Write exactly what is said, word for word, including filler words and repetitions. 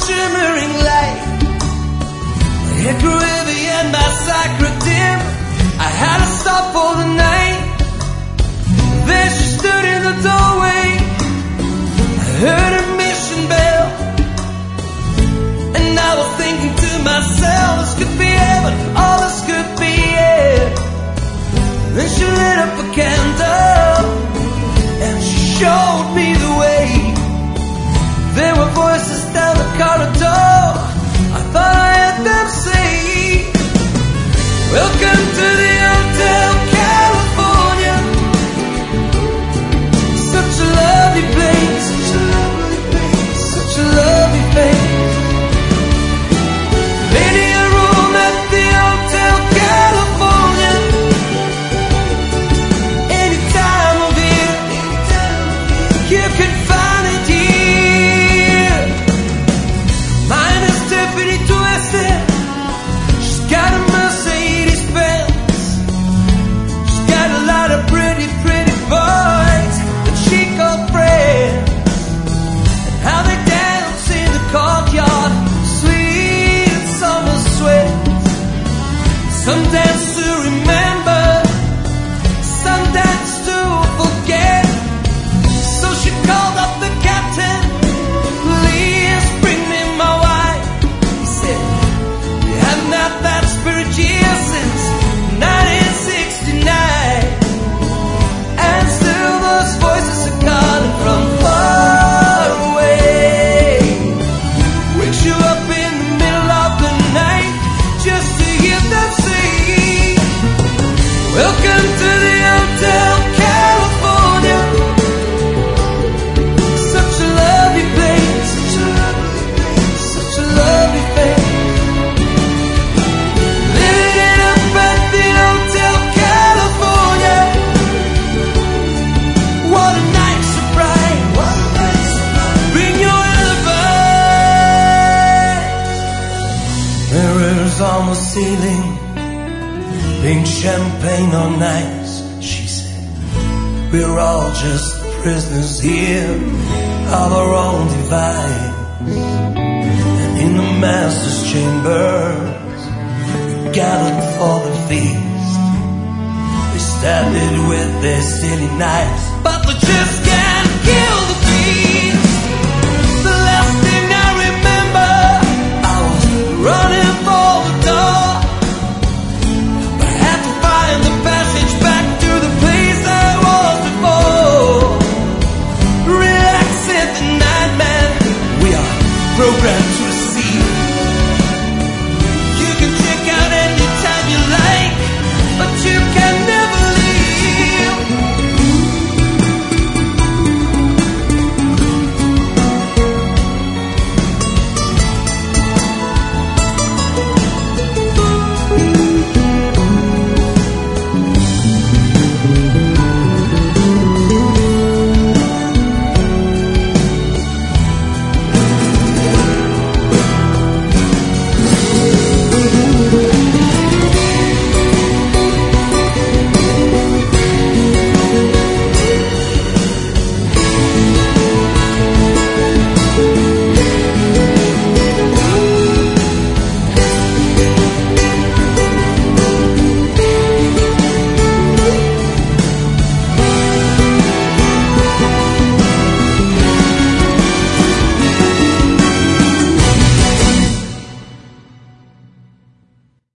shimmering light. My head grew heavy and my sight grew dim. I had to stop for the night. There she stood in the doorway. I heard her mission bell, and I was thinking to myself, this could be heaven, oh this could be it. Then she lit up a candle and she showed me the way. There were voices down the corridor. I thought I heard them say, welcome to the Hotel California. Such a lovely place, such a lovely place, such a lovely place. Lady, a room at the Hotel California. Any time of year, you can find it here. Mine is Tiffany Twisted. She's got a Mercedes Benz. She's got a lot of pretty, pretty boys that she called friends. And how they dance in the courtyard, sweet summer sweat. Some dance to remember, some dance to forget. So she called up the captain, please bring me my wife. He said, we haven't had that spirit here since nineteen sixty-nine. And still those voices are calling from far away. Wakes you up in the middle of the night just to hear them say, welcome to the Hotel California. Such a lovely place, such a lovely place, such a lovely place. Living up at the Hotel California. What a night surprise, what a night surprise. Bring your elephant. Mirrors on the ceiling, pink champagne on ice. She said, we're all just prisoners here of our own device. And in the master's chambers, we gathered for the feast. They stabbed it with their silly knives, but we just